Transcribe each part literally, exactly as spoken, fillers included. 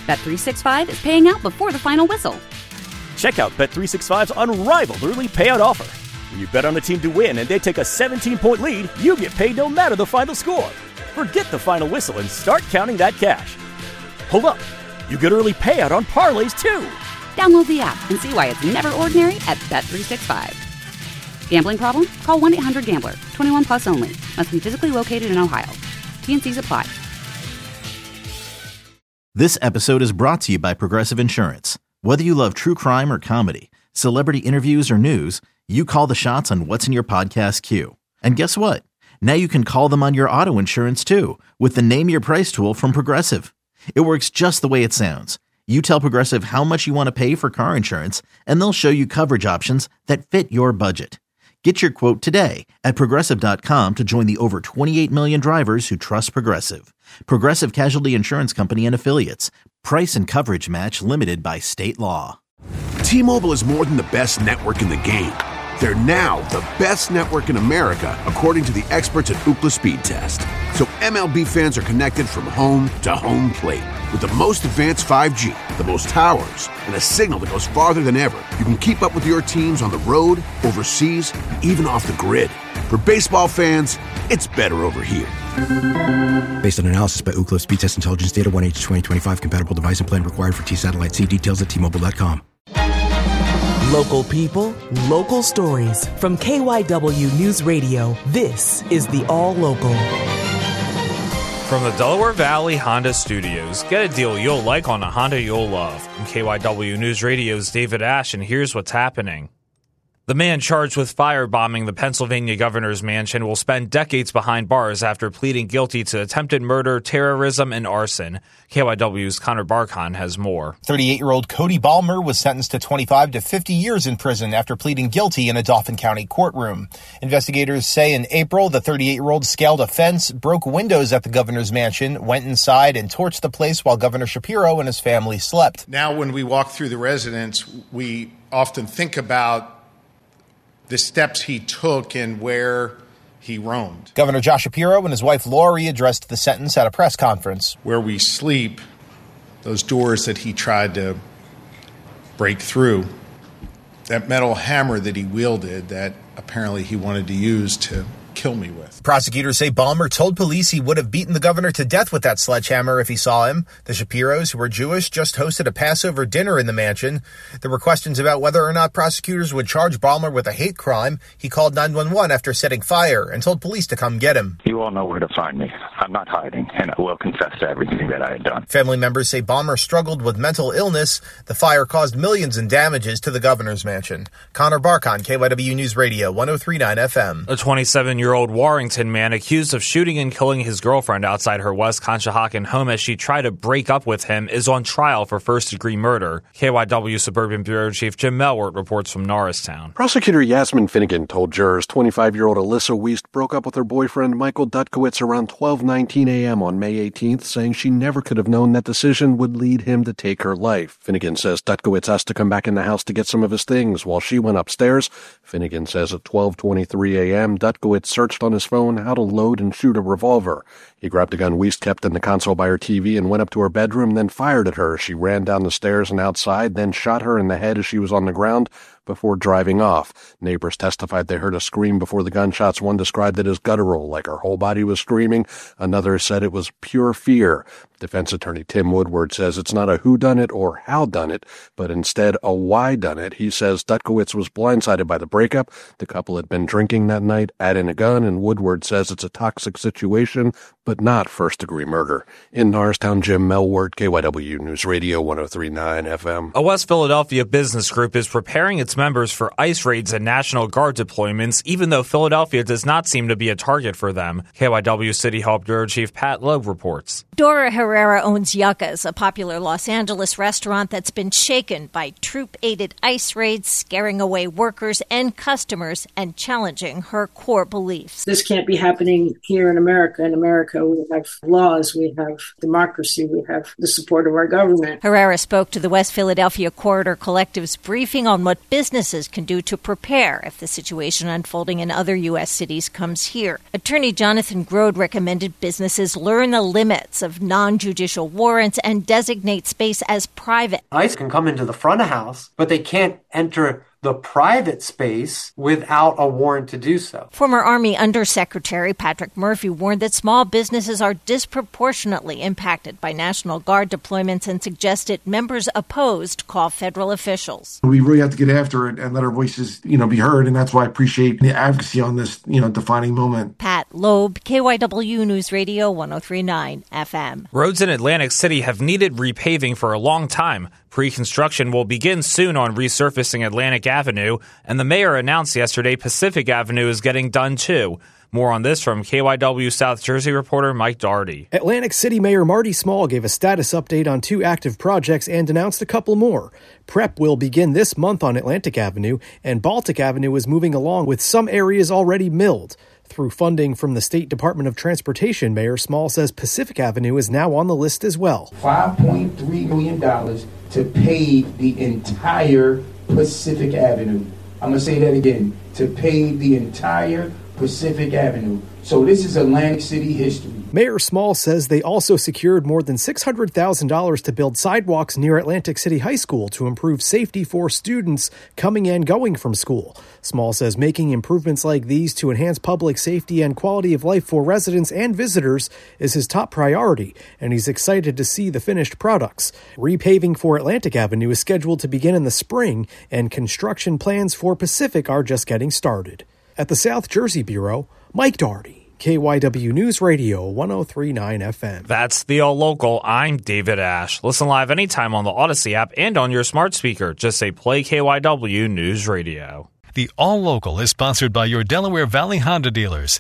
Bet three sixty-five is paying out before the final whistle. Check out Bet three sixty-five's unrivaled early payout offer. When you bet on a team to win and they take a seventeen-point lead, you get paid no matter the final score. Forget the final whistle and start counting that cash. Hold up. You get early payout on parlays, too. Download the app and see why it's never ordinary at Bet three sixty-five. Gambling problem? Call one eight hundred gambler. twenty-one plus only. Must be physically located in Ohio. T N Cs apply. This episode is brought to you by Progressive Insurance. Whether you love true crime or comedy, celebrity interviews or news, you call the shots on what's in your podcast queue. And guess what? Now you can call them on your auto insurance too with the Name Your Price tool from Progressive. It works just the way it sounds. You tell Progressive how much you want to pay for car insurance, and they'll show you coverage options that fit your budget. Get your quote today at Progressive dot com to join the over twenty-eight million drivers who trust Progressive. Progressive Casualty Insurance Company and Affiliates. Price and coverage match limited by state law. T-Mobile is more than the best network in the game. They're now the best network in America, according to the experts at Ookla Speed Test. So M L B fans are connected from home to home plate. With the most advanced five G, the most towers, and a signal that goes farther than ever, you can keep up with your teams on the road, overseas, and even off the grid. For baseball fans, it's better over here. Based on analysis by Ookla Speed Test Intelligence Data, one H twenty twenty-five compatible device and plan required for T-Satellite. See details at T Mobile dot com. Local people, local stories. From K Y W News Radio, this is the All Local. From the Delaware Valley Honda Studios, get a deal you'll like on a Honda you'll love. From K Y W News Radio's David Ash, and here's what's happening. The man charged with firebombing the Pennsylvania governor's mansion will spend decades behind bars after pleading guilty to attempted murder, terrorism, and arson. K Y W's Connor Barkhan has more. thirty-eight-year-old Cody Balmer was sentenced to twenty-five to fifty years in prison after pleading guilty in a Dauphin County courtroom. Investigators say in April, the thirty-eight-year-old scaled a fence, broke windows at the governor's mansion, went inside, and torched the place while Governor Shapiro and his family slept. Now, when we walk through the residence, we often think about the steps he took and where he roamed. Governor Josh Shapiro and his wife Lori addressed the sentence at a press conference. Where we sleep, those doors that he tried to break through, that metal hammer that he wielded that apparently he wanted to use to kill me with. Prosecutors say Balmer told police he would have beaten the governor to death with that sledgehammer if he saw him. The Shapiros, who were Jewish, just hosted a Passover dinner in the mansion. There were questions about whether or not prosecutors would charge Balmer with a hate crime. He called nine one one after setting fire and told police to come get him. You all know where to find me. I'm not hiding, and I will confess to everything that I had done. Family members say Balmer struggled with mental illness. The fire caused millions in damages to the governor's mansion. Connor Barkhan, K Y W News Radio, one oh three point nine F M. A twenty-seven-year-old Warrington man accused of shooting and killing his girlfriend outside her West Conshohocken home as she tried to break up with him is on trial for first-degree murder. K Y W Suburban Bureau Chief Jim Melwert reports from Norristown. Prosecutor Yasmin Finnegan told jurors twenty-five-year-old Alyssa Wiest broke up with her boyfriend Michael Dutkowitz around twelve nineteen a.m. on May eighteenth, saying she never could have known that decision would lead him to take her life. Finnegan says Dutkowitz asked to come back in the house to get some of his things while she went upstairs. Finnegan says at twelve twenty-three a.m., Dutkowitz searched on his phone how to load and shoot a revolver. He grabbed a gun Wiest kept in the console by her T V and went up to her bedroom, then fired at her. She ran down the stairs and outside, then shot her in the head as she was on the ground before driving off. Neighbors testified they heard a scream before the gunshots. One described it as guttural, like her whole body was screaming. Another said it was pure fear. Defense attorney Tim Woodward says it's not a whodunit or howdunit, but instead a whydunit. He says Dutkowitz was blindsided by the breakup. The couple had been drinking that night, add in a gun, and Woodward says it's a toxic situation, but not first-degree murder. In Norristown, Jim Melwert, K Y W News Radio, one oh three point nine F M. A West Philadelphia business group is preparing its members for ICE raids and National Guard deployments, even though Philadelphia does not seem to be a target for them. K Y W City Hall Bureau Chief Pat Loeb reports. Dora Herrera owns Yuccas, a popular Los Angeles restaurant that's been shaken by troop-aided ICE raids, scaring away workers and customers and challenging her core beliefs. This can't be happening here in America. In America, America. We have laws, we have democracy, we have the support of our government. Herrera spoke to the West Philadelphia Corridor Collective's briefing on what businesses can do to prepare if the situation unfolding in other U S cities comes here. Attorney Jonathan Grode recommended businesses learn the limits of non-judicial warrants and designate space as private. ICE can come into the front of house, but they can't enter the private space without a warrant to do so. Former Army Undersecretary Patrick Murphy warned that small businesses are disproportionately impacted by National Guard deployments and suggested members opposed call federal officials. We really have to get after it and let our voices, you know, be heard, and that's why I appreciate the advocacy on this, you know, defining moment. Pat Loeb, K Y W News Radio one oh three point nine F M. Roads in Atlantic City have needed repaving for a long time. Pre-construction will begin soon on resurfacing Atlantic Avenue, and the mayor announced yesterday Pacific Avenue is getting done too. More on this from K Y W South Jersey reporter Mike Daugherty. Atlantic City Mayor Marty Small gave a status update on two active projects and announced a couple more. Prep will begin this month on Atlantic Avenue, and Baltic Avenue is moving along with some areas already milled. Through funding from the State Department of Transportation, Mayor Small says Pacific Avenue is now on the list as well. five point three million dollars to pave the entire Pacific Avenue. I'm going to say that again, to pave the entire Pacific Avenue. So this is Atlantic City history. Mayor Small says they also secured more than six hundred thousand dollars to build sidewalks near Atlantic City High School to improve safety for students coming and going from school. Small says making improvements like these to enhance public safety and quality of life for residents and visitors is his top priority, and he's excited to see the finished products. Repaving for Atlantic Avenue is scheduled to begin in the spring, and construction plans for Pacific are just getting started. At the South Jersey Bureau, Mike Daugherty, K Y W News Radio one oh three point nine F M. That's the All Local. I'm David Ash. Listen live anytime on the Odyssey app and on your smart speaker. Just say play K Y W News Radio. The All Local is sponsored by your Delaware Valley Honda dealers.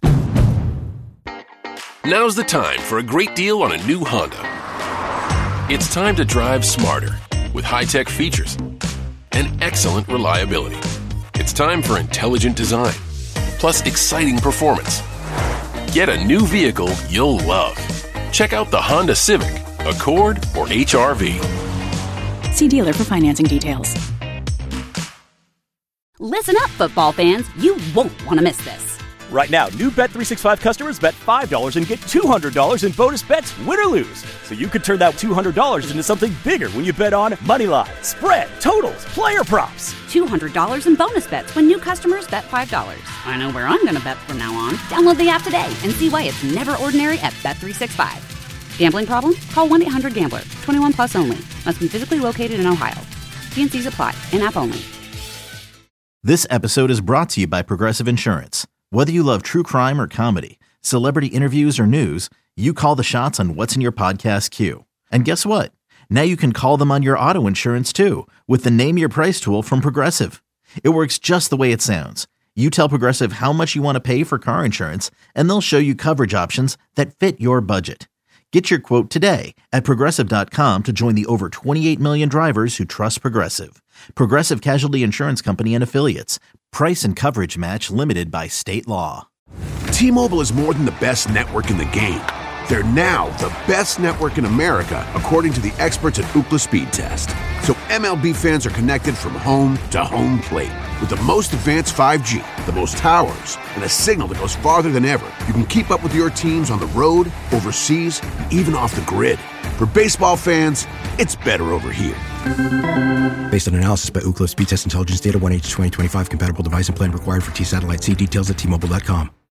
Now's the time for a great deal on a new Honda. It's time to drive smarter with high-tech features and excellent reliability. It's time for intelligent design, plus exciting performance. Get a new vehicle you'll love. Check out the Honda Civic, Accord, or H R V. See dealer for financing details. Listen up, football fans. You won't want to miss this. Right now, new Bet three sixty-five customers bet five dollars and get two hundred dollars in bonus bets, win or lose. So you could turn that two hundred dollars into something bigger when you bet on money line, spread, totals, player props. two hundred dollars in bonus bets when new customers bet five dollars. I know where I'm going to bet from now on. Download the app today and see why it's never ordinary at Bet three sixty-five. Gambling problem? Call one eight hundred gambler. twenty-one plus only. Must be physically located in Ohio. T and C's apply. In-app only. This episode is brought to you by Progressive Insurance. Whether you love true crime or comedy, celebrity interviews or news, you call the shots on what's in your podcast queue. And guess what? Now you can call them on your auto insurance too with the Name Your Price tool from Progressive. It works just the way it sounds. You tell Progressive how much you want to pay for car insurance, and they'll show you coverage options that fit your budget. Get your quote today at Progressive dot com to join the over twenty-eight million drivers who trust Progressive. Progressive Casualty Insurance Company and Affiliates. Price and coverage match limited by state law. T-Mobile is more than the best network in the game. They're now the best network in America, according to the experts at Ookla Speed Test. So M L B fans are connected from home to home plate. With the most advanced five G, the most towers, and a signal that goes farther than ever, you can keep up with your teams on the road, overseas, and even off the grid. For baseball fans, it's better over here. Based on analysis by Ookla Speed Test Intelligence Data one H twenty twenty-five compatible device and plan required for T-Satellite. See details at T Mobile dot com.